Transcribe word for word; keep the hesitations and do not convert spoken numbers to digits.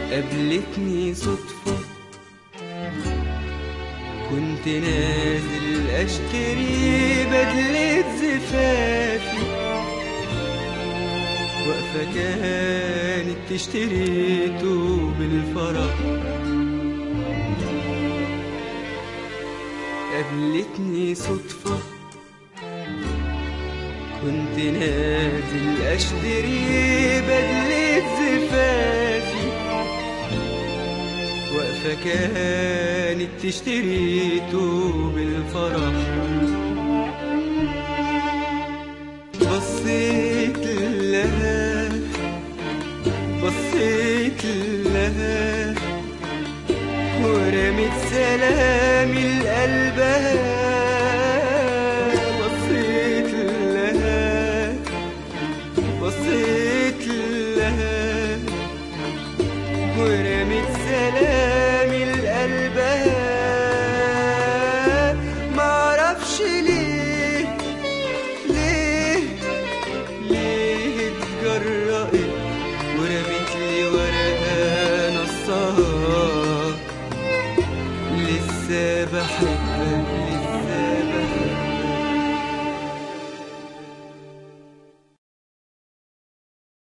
قابلتني صدفة، كنت نازل اشتري بدلة زفافي، وقفة كانت تشتريته بالفرح. قابلتني صدفة، كنت نازل اشتري بدلة زفافي، وقفة كانت تشتريته بالفرح. بصيت لها بصيت لها ورميت سلامي لقلبها. بصيت لها بصيت لها ورميت سلامي لقلبها. معرفش ليه ليه ليه اتجرأت ورميت لي ورقة نصها. لسه بحبها